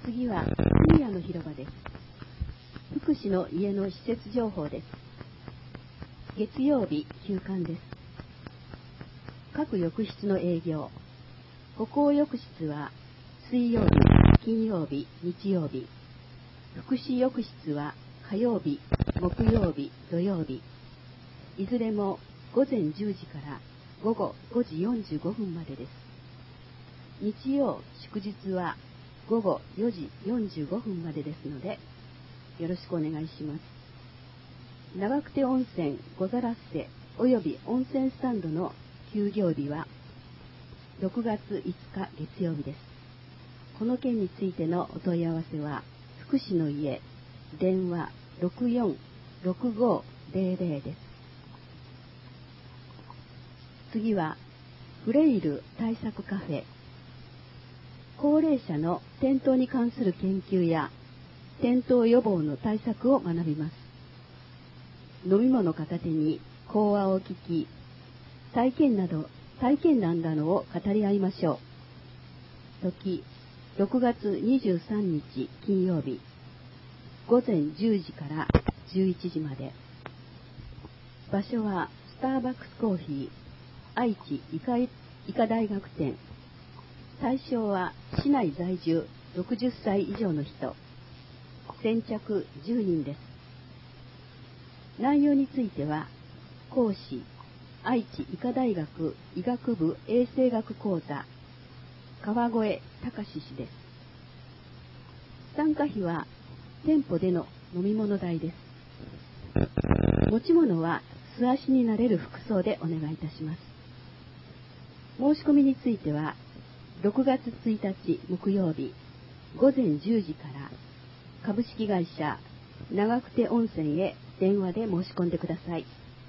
次はシニアの広場です。福祉の家の施設情報です。月曜日休館です。各浴室の営業。歩行浴室は水曜日、金曜日、日曜日。福祉浴室は火曜日、木曜日、土曜日。いずれも午前10時から午後5時45分までです。日曜、祝日は午後4時45分までですので、よろしくお願いします。長久手温泉ござらせおよび温泉スタンドの休業日は6月5日月曜日です。この件についてのお問い合わせは、福祉の家、電話 646500 です。次は、フレイル対策カフェ。高齢者の転倒に関する研究や、転倒予防の対策を学びます。飲み物片手に講話を聞き、体験談などを語り合いましょう。時、6月23日金曜日、午前10時から11時まで。場所はスターバックスコーヒー愛知医科大学店。対象は市内在住60歳以上の人。先着10人です。内容については、講師、愛知医科大学医学部衛生学講座、川越隆氏です。参加費は店舗での飲み物代です。持ち物は素足になれる服装でお願いいたします。申し込みについては、6月1日木曜日午前10時から株式会社長久手温泉へ電話で申し込んでください。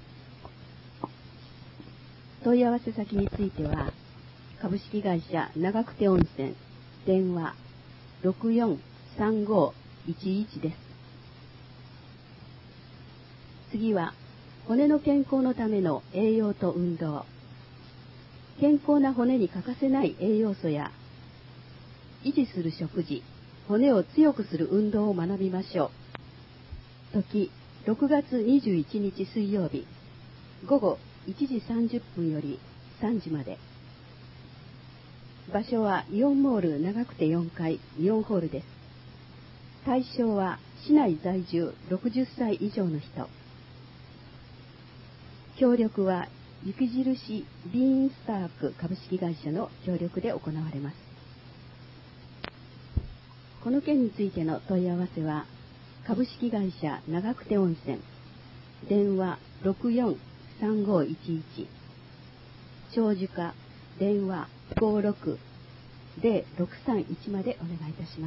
問い合わせ先については、株式会社長久手温泉電話 643511 です。次は、骨の健康のための栄養と運動。健康な骨に欠かせない栄養素や、維持する食事、骨を強くする運動を学びましょう。時、6月21日水曜日、午後1時30分より3時まで。場所はイオンモール長久手4階イオンホールです。対象は市内在住60歳以上の人。協力は雪印ビーンスターク株式会社の協力で行われます。この件についての問い合わせは、株式会社長久手温泉電話 643511 長寿課電話 560631 までお願いいたします。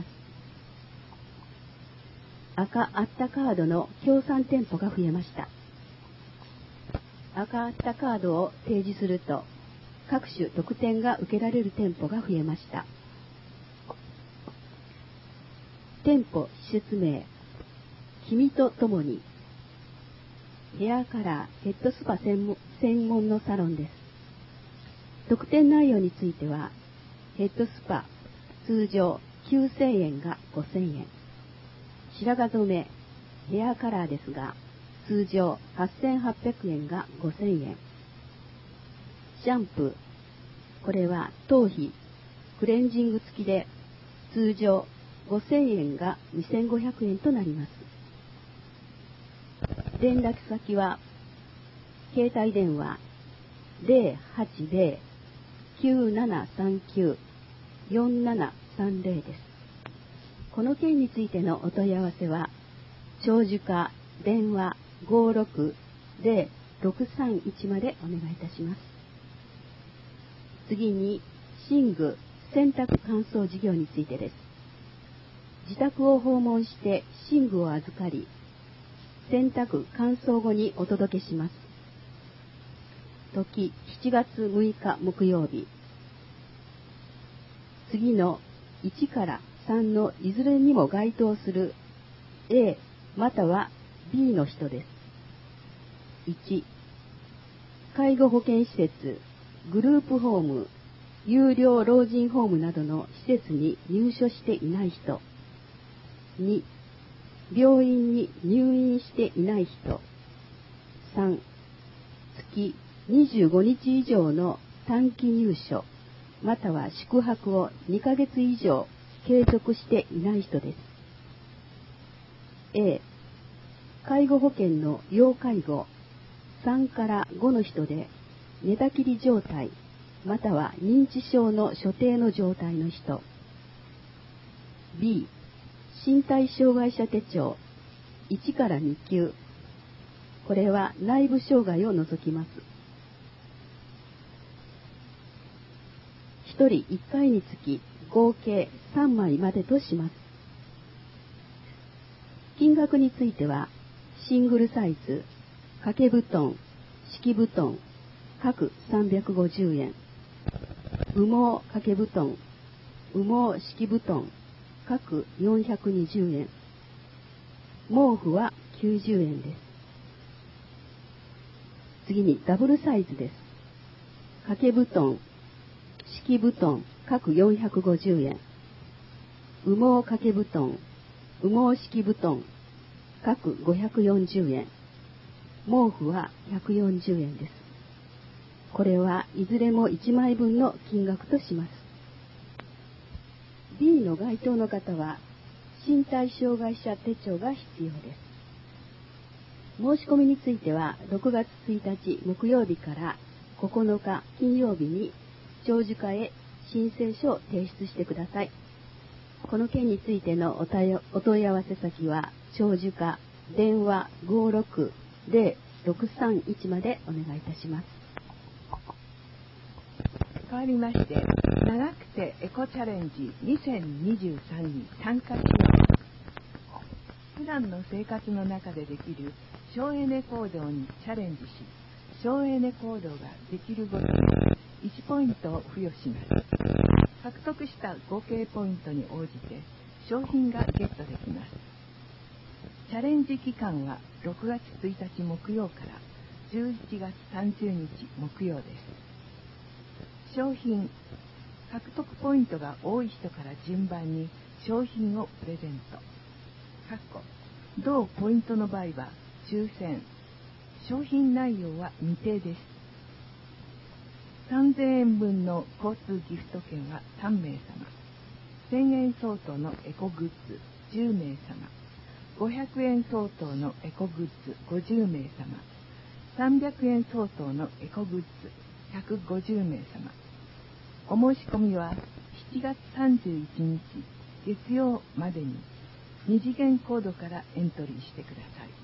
赤あったカードの協賛店舗が増えました。赤あったカードを提示すると、各種特典が受けられる店舗が増えました。店舗施設名、君とともに。ヘアカラー、ヘッドスパ専門のサロンです。特典内容については、ヘッドスパ、通常9000円が5000円。白髪染め、ヘアカラーですが、通常8800円が5000円。シャンプー、これは頭皮、クレンジング付きで、通常5000円が2500円となります。連絡先は、携帯電話 080-9739-4730 です。この件についてのお問い合わせは、長寿課電話560631までお願いいたします。次に、寝具洗濯乾燥事業についてです。自宅を訪問して寝具を預かり、洗濯乾燥後にお届けします。時、7月6日木曜日。次の1から3のいずれにも該当する A または B の人です。1、介護保険施設、グループホーム、有料老人ホームなどの施設に入所していない人。 2、病院に入院していない人。3、月25日以上の短期入所または宿泊を2ヶ月以上継続していない人です。A、介護保険の要介護3から5の人で寝たきり状態または認知症の所定の状態の人。B、身体障害者手帳1から2級。これは内部障害を除きます。1人1回につき合計3枚までとします。金額については、シングルサイズ、掛け布団、敷布団、各350円。羽毛掛け布団、羽毛敷布団、各420円。毛布は90円です。次にダブルサイズです。掛け布団、敷布団、各450円。羽毛掛け布団、羽毛敷布団、各540円。毛布は140円です。これはいずれも1枚分の金額とします。B の該当の方は身体障害者手帳が必要です。申し込みについては6月1日木曜日から9日金曜日に長寿課へ申請書を提出してください。この件についてのお問い合わせ先は長寿課電話 560-631 までお願いいたします。 変わりまして、長くてエコチャレンジ2023に参加します。普段の生活の中でできる省エネ行動にチャレンジし、省エネ行動ができるごとに1ポイントを付与します。獲得した合計ポイントに応じて商品がゲットできます。チャレンジ期間は6月1日木曜から11月30日木曜です。商品獲得ポイントが多い人から順番に商品をプレゼント。同ポイントの場合は抽選。商品内容は未定です。3000円分の交通ギフト券は3名様。1000円相当のエコグッズ10名様。500円相当のエコグッズ50名様。300円相当のエコグッズ150名様。お申し込みは7月31日月曜までに2次元コードからエントリーしてくださ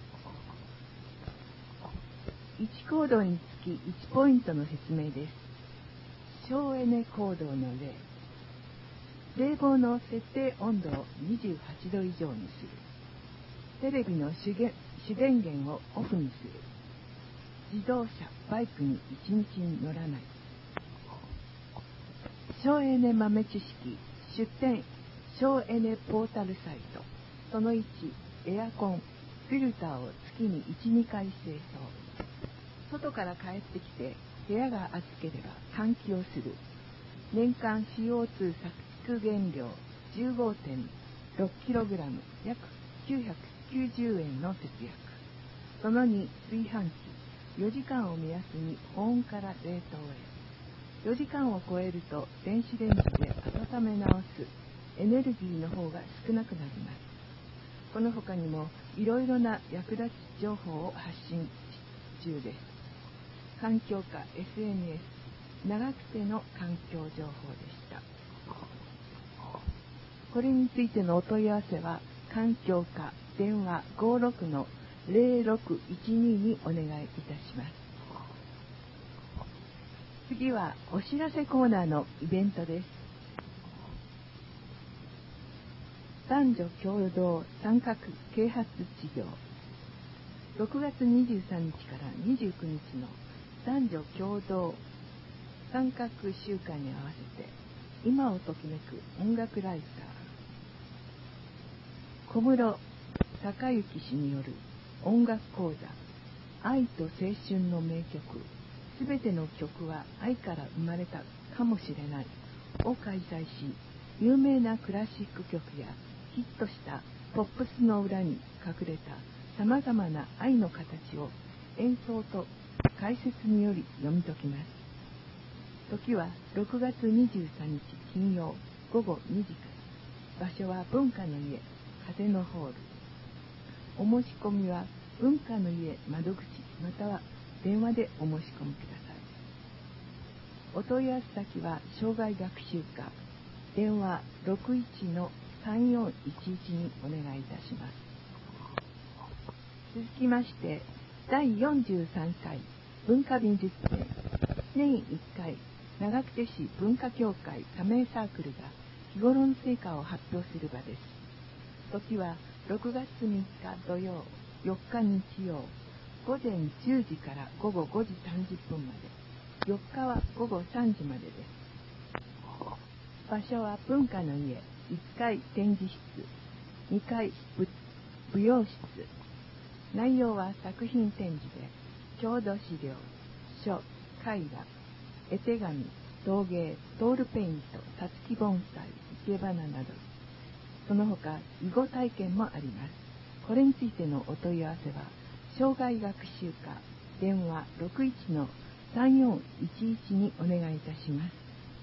い。1コードにつき1ポイントの説明です。省エネ行動の例。冷房の設定温度を28度以上にする。テレビの主電源をオフにする。自動車、バイクに1日に乗らない。省エネ豆知識出展省エネポータルサイト。その1、エアコン、フィルターを月に 1,2 回清掃。外から帰ってきて部屋が暑ければ換気をする。年間 CO2 削減量 15.6kg 約990円の節約。その2、炊飯器4時間を目安に保温から冷凍へ。4時間を超えると電子レンジで温め直すエネルギーの方が少なくなります。この他にもいろいろな役立ち情報を発信中です。環境課 SNS 長くての環境情報でした。これについてのお問い合わせは環境課電話 56-0612 にお願いいたします。次はお知らせコーナーのイベントです。男女共同三角啓発治療。6月23日から29日の男女共同三角週間に合わせて今をときめく音楽ライター小室孝之氏による音楽講座愛と青春の名曲すべての曲は愛から生まれたかもしれないを開催し、有名なクラシック曲やヒットしたポップスの裏に隠れたさまざまな愛の形を演奏と解説により読み解きます。時は6月23日金曜午後2時から。場所は文化の家風のホール。お申し込みは文化の家窓口または電話でお申し込みください。お問い合わせ先は生涯学習課電話 61-3411 にお願いいたします。続きまして第43回文化美術展、年1回長久手市文化協会加盟サークルが日頃の成果を発表する場です。時は6月3日土曜、4日日曜、午前10時から午後5時30分まで、4日は午後3時までです。場所は文化の家1階展示室、2階舞踊室。内容は作品展示で、郷土資料、書、絵画、絵手紙、陶芸、トールペイント、さつき盆栽、生け花など、その他囲碁体験もあります。これについてのお問い合わせは生涯学習課電話 61-3411 にお願いいたします。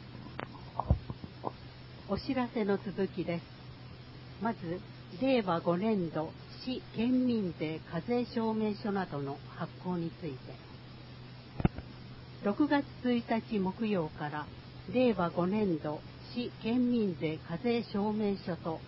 お知らせの続きです。まず令和5年度市県民税課税証明書などの発行について、6月1日木曜から令和5年度市県民税課税証明書と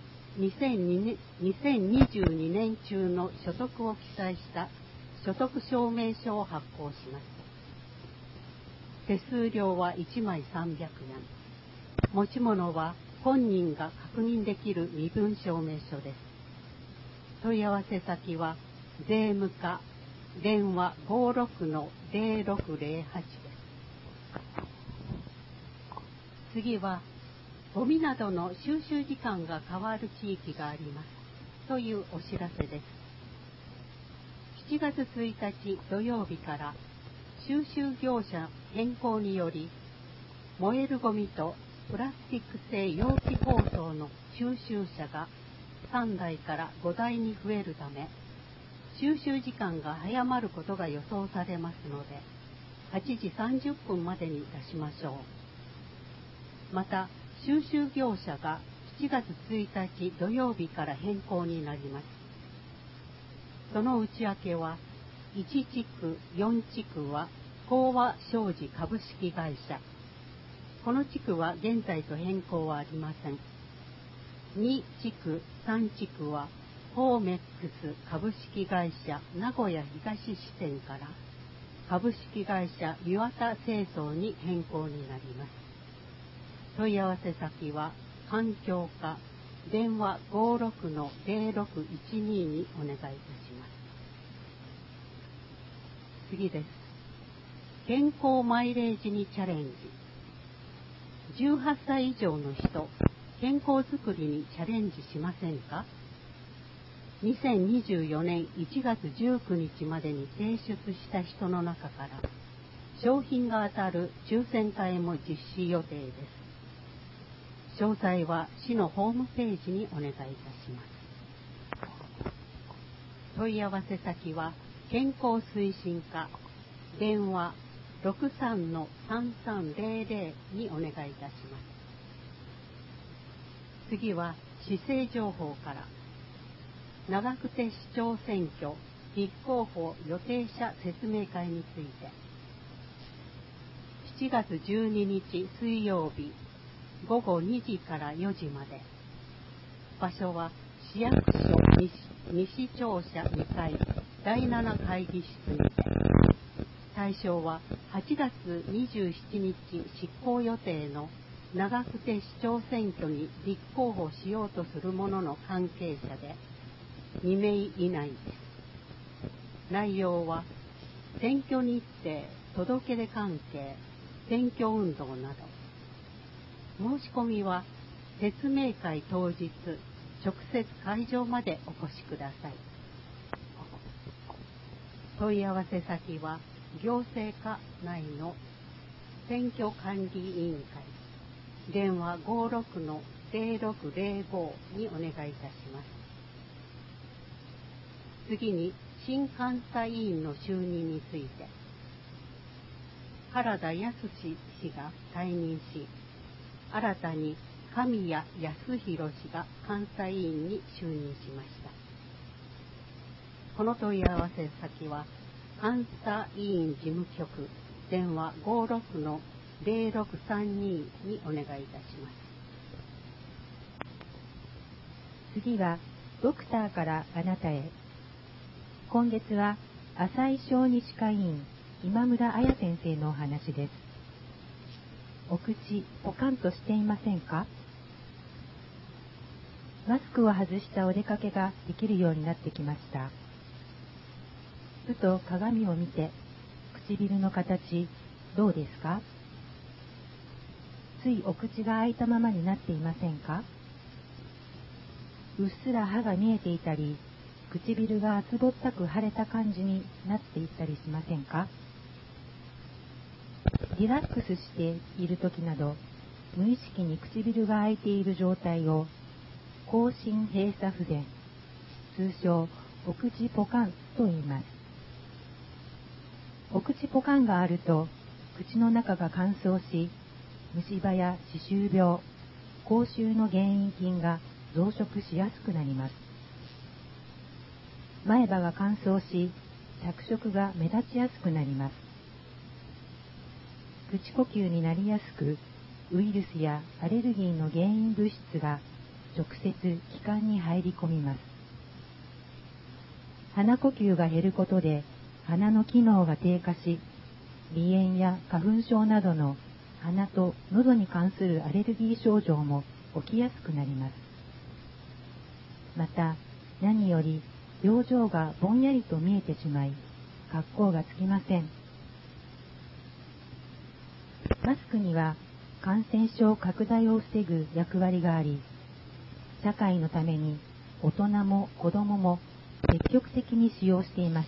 2022年中の所得を記載した所得証明書を発行します。手数料は1枚300円。持ち物は本人が確認できる身分証明書です。問い合わせ先は税務課電話 56-0608 です。次はゴミなどの収集時間が変わる地域がありますというお知らせです。7月1日土曜日から収集業者変更により、燃えるゴミとプラスチック製容器包装の収集車が3台から5台に増えるため、収集時間が早まることが予想されますので、8時30分までに出しましょう。また、収集業者が7月1日土曜日から変更になります。その内訳は、1地区4地区は興和商事株式会社。この地区は現在と変更はありません。2地区3地区はフォーメックス株式会社名古屋東支店から株式会社岩田清掃に変更になります。問い合わせ先は環境課電話 56-0612 にお願いいたします。次です。健康マイレージにチャレンジ。18歳以上の人、健康づくりにチャレンジしませんか？2024年1月19日までに提出した人の中から商品が当たる抽選会も実施予定です。詳細は市のホームページにお願いいたします。問い合わせ先は健康推進課電話 63-3300 にお願いいたします。次は市政情報から。長久手市長選挙立候補予定者説明会について、7月12日水曜日午後2時から4時まで。場所は市役所西庁舎2階第7会議室にて。対象は8月27日執行予定の長久手市長選挙に立候補しようとする者の関係者で2名以内です。内容は選挙日程、届け出関係、選挙運動など。申し込みは説明会当日直接会場までお越しください。問い合わせ先は行政課内の選挙管理委員会電話 56-0605 にお願いいたします。 次に新監査委員の就任について、原田康氏が退任し、新たに神谷康弘氏が監査委員に就任しました。この問い合わせ先は監査委員事務局電話 56-0632 にお願いいたします。 次はドクターからあなたへ。今月は浅井小児歯科医院今村彩先生のお話です。お口ポカンとしていませんか？マスクを外したお出かけができるようになってきました。ふと鏡を見て、唇の形どうですか？ついお口が開いたままになっていませんか？うっすら歯が見えていたり、唇が厚ぼったく腫れた感じになっていったりしませんか？リラックスしている時など、無意識に唇が開いている状態を口唇閉鎖不全、通称お口ポカンと言います。お口ポカンがあると、口の中が乾燥し、虫歯や歯周病、口臭の原因菌が増殖しやすくなります。前歯が乾燥し、着色が目立ちやすくなります。口呼吸になりやすく、ウイルスやアレルギーの原因物質が直接気管に入り込みます。鼻呼吸が減ることで鼻の機能が低下し、鼻炎や花粉症などの鼻と喉に関するアレルギー症状も起きやすくなります。また、何より表情がぼんやりと見えてしまい、格好がつきません。マスクには感染症拡大を防ぐ役割があり、社会のために大人も子供も積極的に使用していました。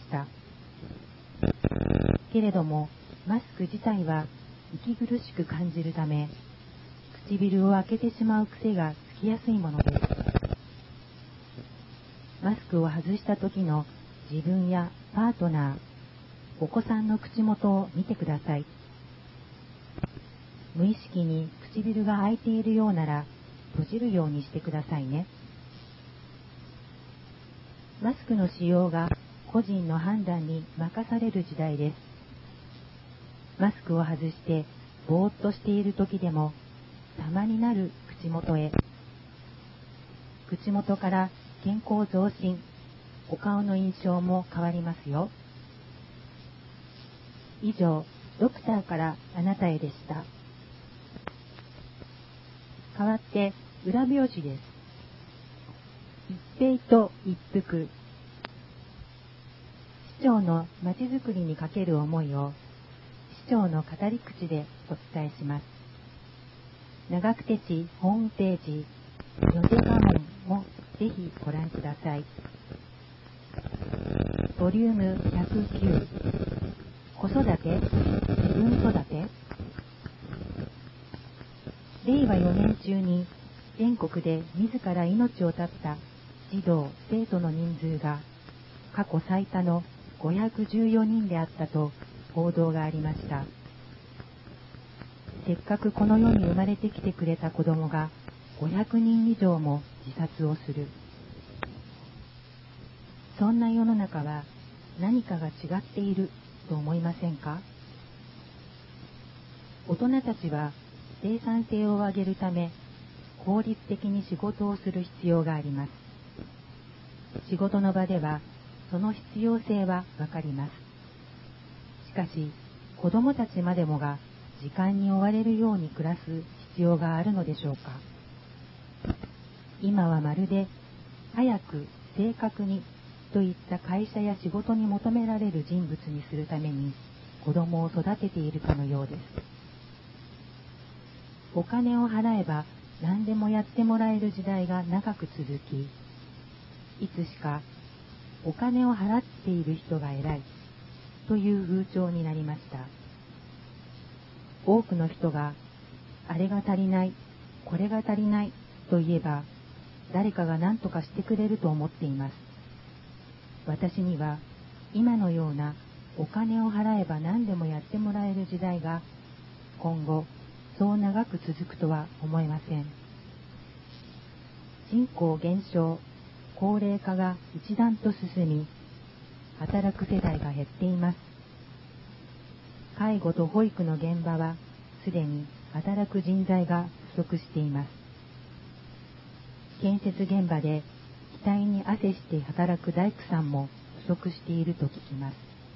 けれども、マスク自体は息苦しく感じるため、唇を開けてしまう癖がつきやすいものです。マスクを外した時の自分やパートナー、お子さんの口元を見てください。無意識に唇が開いているようなら閉じるようにしてくださいね。マスクの使用が個人の判断に任される時代です。マスクを外してぼーっとしている時でも、様になる口元へ。口元から健康増進、お顔の印象も変わりますよ。以上、ドクターからあなたへでした。代わって裏表紙です。一平と一服。市長のまちづくりにかける思いを市長の語り口でお伝えします。長久手市ホームページ予定画面もぜひご覧ください。ボリューム109、子育て、自分育て。令和4年中に全国で自ら命を絶った児童・生徒の人数が過去最多の514人であったと報道がありました。せっかくこの世に生まれてきてくれた子供が500人以上も自殺をする。そんな世の中は何かが違っていると思いませんか？大人たちは生産性を上げるため効率的に仕事をする必要があります。仕事の場ではその必要性はわかります。しかし子供たちまでもが時間に追われるように暮らす必要があるのでしょうか。今はまるで早く正確にといった会社や仕事に求められる人物にするために子供を育てているかのようです。お金を払えば何でもやってもらえる時代が長く続き、いつしかお金を払っている人が偉いという風潮になりました。多くの人があれが足りない、これが足りないと言えば誰かが何とかしてくれると思っています。 私には今のようなお金を払えば何でもやってもらえる時代が今後そう長く続くとは思えません。人口減少、高齢化が一段と進み、働く世代が減っています。介護と保育の現場はすでに働く人材が不足しています。建設現場で額に汗して働く大工さんも不足していると聞きます。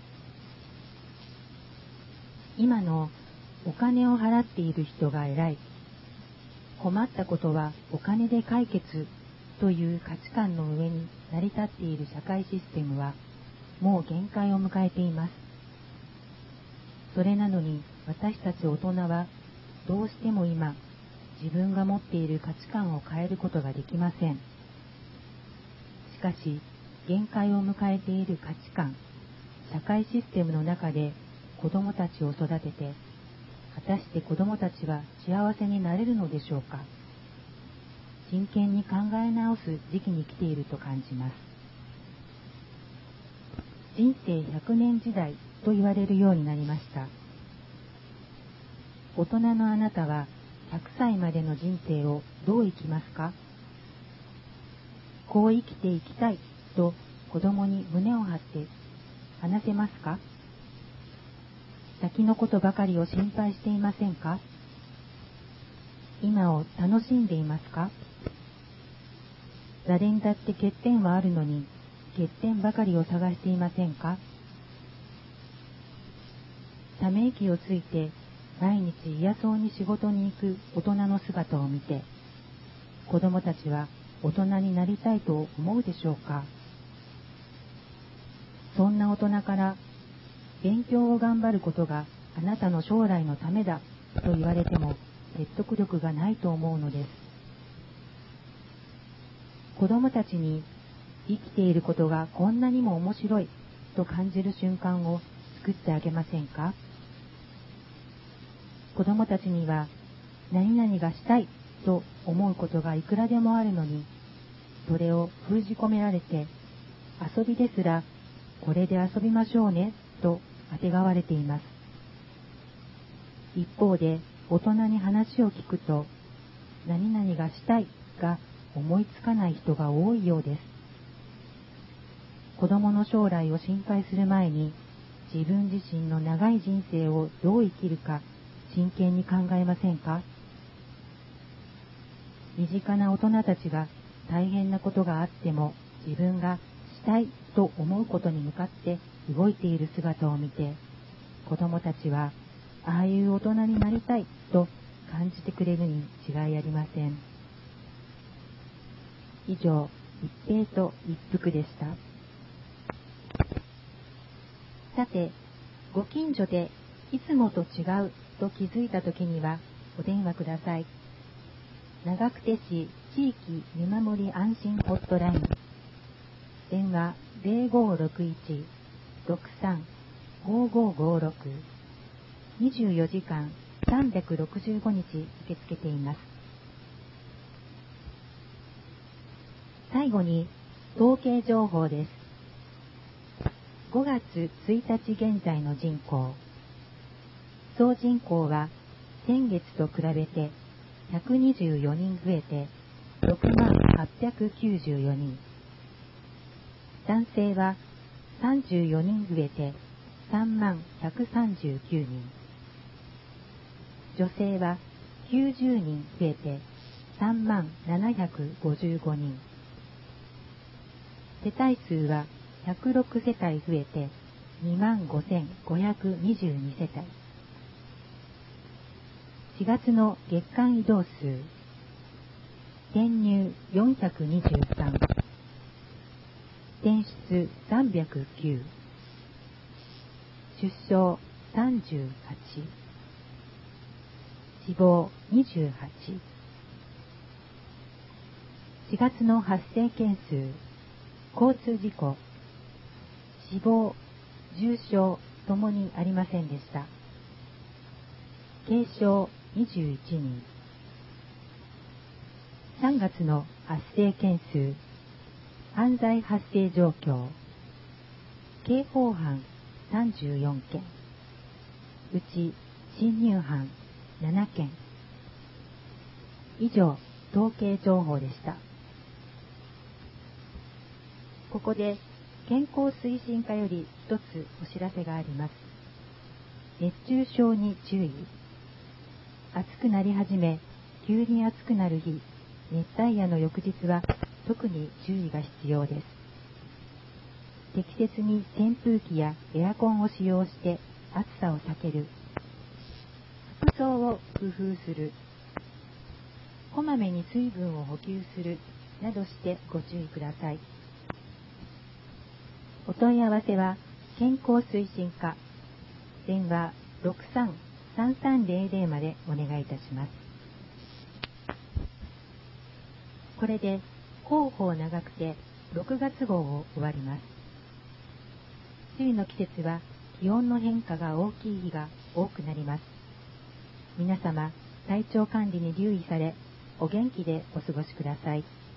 今のお金を払っている人が偉い、困ったことはお金で解決という価値観の上に成り立っている社会システムはもう限界を迎えています。それなのに私たち大人はどうしても今自分が持っている価値観を変えることができません。しかし限界を迎えている価値観、社会システムの中で子どもたちを育てて、果たして子どもたちは幸せになれるのでしょうか。真剣に考え直す時期に来ていると感じます。人生100年時代と言われるようになりました。大人のあなたは100歳までの人生をどう生きますか？こう生きていきたいと子供に胸を張って話せますか？先のことばかりを心配していませんか？今を楽しんでいますか？誰にだって欠点はあるのに欠点ばかりを探していませんか？ため息をついて毎日嫌そうに仕事に行く大人の姿を見て、子供たちは大人になりたいと思うでしょうか。そんな大人から勉強を頑張ることがあなたの将来のためだと言われても説得力がないと思うのです。子供たちに生きていることがこんなにも面白いと感じる瞬間を作ってあげませんか？子供たちには何々がしたいと思うことがいくらでもあるのに、それを封じ込められて、遊びですらこれで遊びましょうねとあてがわれています。一方で大人に話を聞くと、何々がしたいが思いつかない人が多いようです。子供の将来を心配する前に、自分自身の長い人生をどう生きるか真剣に考えませんか？身近な大人たちが大変なことがあっても自分がしたいと思うことに向かって動いている姿を見て、子供たちはああいう大人になりたいと感じてくれるに違いありません。以上、一平と一服でした。さて、ご近所でいつもと違うと気づいたときにはお電話ください。長久手市地域見守り安心ホットライン。電話 0561-63-5556。24時間365日受け付けています。最後に統計情報です。5月1日現在の人口。総人口は先月と比べて124人増えて6,894人。男性は34人増えて30,139人。女性は90人増えて37,755人。世帯数は106世帯増えて25,522世帯。4月の月間移動数。転入423。転出309。出生38。死亡28。4月の発生件数。交通事故、死亡、重傷ともにありませんでした。軽傷21人。3月の発生件数、犯罪発生状況、 刑法犯34件、うち侵入犯7件。以上、統計情報でした。ここで健康推進課より一つお知らせがあります。熱中症に注意。暑くなり始め、急に暑くなる日、熱帯夜の翌日は特に注意が必要です。適切に扇風機やエアコンを使用して暑さを避ける。服装を工夫する。こまめに水分を補給するなどしてご注意ください。お問い合わせは健康推進課電話 63-3300 までお願いいたします。これで広報長くて6月号を終わります。梅雨の季節は気温の変化が大きい日が多くなります。皆様、体調管理に留意され、お元気でお過ごしください。